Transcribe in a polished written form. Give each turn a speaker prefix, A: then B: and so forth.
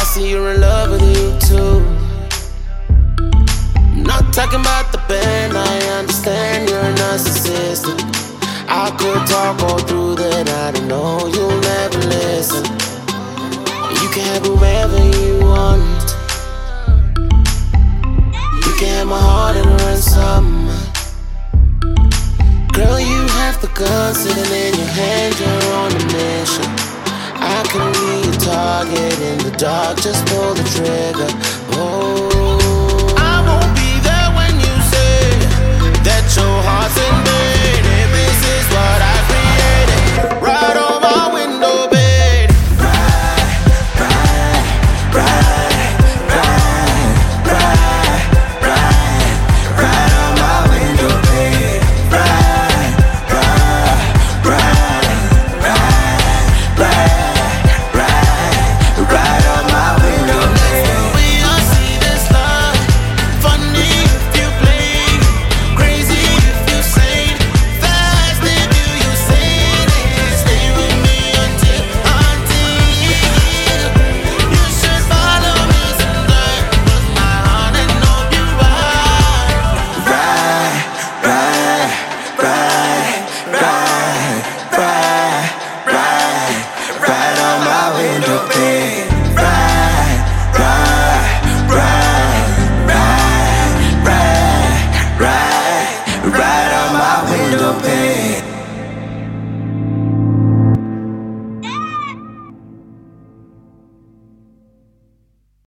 A: see you're in love with you too. I'm not talking about the band, I understand you're narcissistic. I could talk all through the night and know you'll never listen. You can have whoever you want. You can have my heart and ransom. Girl, you have the gun sitting in your hand, you're on a mission. I can be your target in the dark, just pull the trigger. Oh, I won't be there when you say that your heart's invaded. This is what I created, right on my window bed. Right, right, right, right, right, right, right on my window bed. Right, right, right, right, right, right on my window bed. We all see this love, funny if you play, crazy if you sane, fast if you sane it. Stay with me until you should follow me sometime. 'Cause my heart and know you right. Right, right, right, right, right, right, right on my window pane. Right, right, right, right, right, right, right on my window pane.